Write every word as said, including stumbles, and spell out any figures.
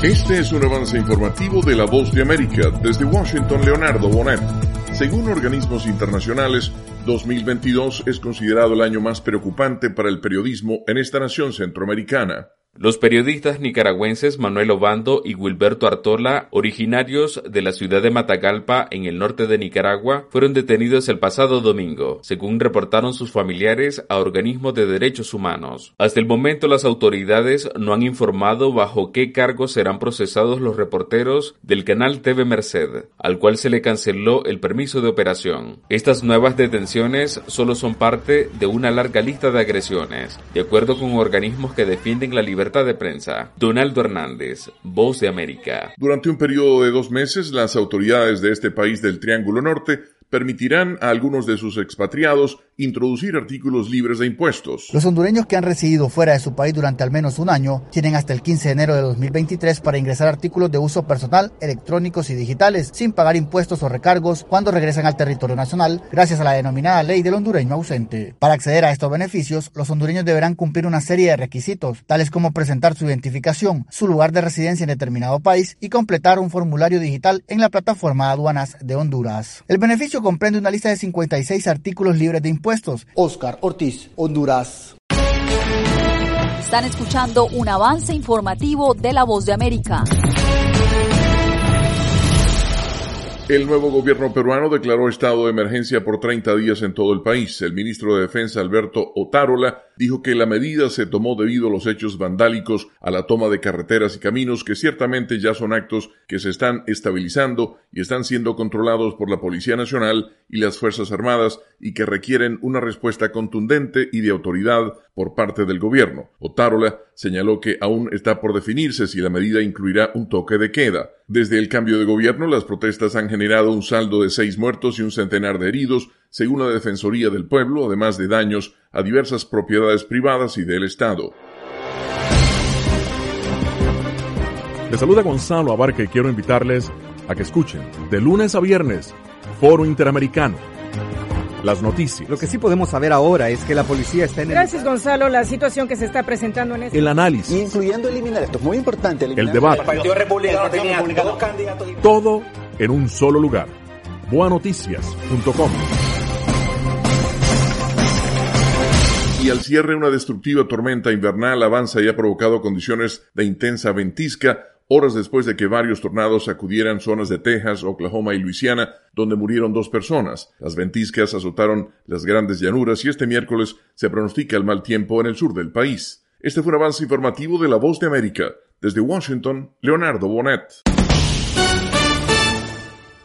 Este es un avance informativo de La Voz de América. Desde Washington, Leonardo Bonet. Según organismos internacionales, dos mil veintidós es considerado el año más preocupante para el periodismo en esta nación centroamericana. Los periodistas nicaragüenses Manuel Obando y Wilberto Artola, originarios de la ciudad de Matagalpa, en el norte de Nicaragua, fueron detenidos el pasado domingo, según reportaron sus familiares a organismos de derechos humanos. Hasta el momento, las autoridades no han informado bajo qué cargos serán procesados los reporteros del canal T V Merced, al cual se le canceló el permiso de operación. Estas nuevas detenciones solo son parte de una larga lista de agresiones, de acuerdo con organismos que defienden la libertad Libertad de prensa. Donaldo Hernández, Voz de América. Durante un periodo de dos meses, las autoridades de este país del Triángulo Norte permitirán a algunos de sus expatriados introducir artículos libres de impuestos. Los hondureños que han residido fuera de su país durante al menos un año tienen hasta el quince de enero de dos mil veintitrés para ingresar artículos de uso personal, electrónicos y digitales, sin pagar impuestos o recargos cuando regresan al territorio nacional, gracias a la denominada ley del hondureño ausente. Para acceder a estos beneficios, los hondureños deberán cumplir una serie de requisitos, tales como presentar su identificación, su lugar de residencia en determinado país y completar un formulario digital en la plataforma de aduanas de Honduras. El beneficio comprende una lista de cincuenta y seis artículos libres de impuestos. Oscar Ortiz, Honduras. Están escuchando un avance informativo de La Voz de América. El nuevo gobierno peruano declaró estado de emergencia por treinta días en todo el país. El ministro de Defensa, Alberto Otárola, dijo que la medida se tomó debido a los hechos vandálicos a la toma de carreteras y caminos, que ciertamente ya son actos que se están estabilizando y están siendo controlados por la Policía Nacional y las Fuerzas Armadas, y que requieren una respuesta contundente y de autoridad por parte del gobierno. Otárola señaló que aún está por definirse si la medida incluirá un toque de queda. Desde el cambio de gobierno, las protestas han generado un saldo de seis muertos y un centenar de heridos, según la Defensoría del Pueblo, además de daños a diversas propiedades privadas y del Estado. Les saluda Gonzalo Abarca y quiero invitarles a que escuchen de lunes a viernes Foro Interamericano. Las noticias. Lo que sí podemos saber ahora es que la policía está en el... Gracias, Gonzalo. La situación que se está presentando en este... El análisis. Incluyendo eliminar, esto es muy importante. El debate. El Partido Republicano tenía dos candidatos. Todo en un solo lugar. boa noticias punto com. Y al cierre, una destructiva tormenta invernal avanza y ha provocado condiciones de intensa ventisca, horas después de que varios tornados sacudieran zonas de Texas, Oklahoma y Luisiana, donde murieron dos personas. Las ventiscas azotaron las grandes llanuras y este miércoles se pronostica el mal tiempo en el sur del país. Este fue un avance informativo de La Voz de América. Desde Washington, Leonardo Bonet.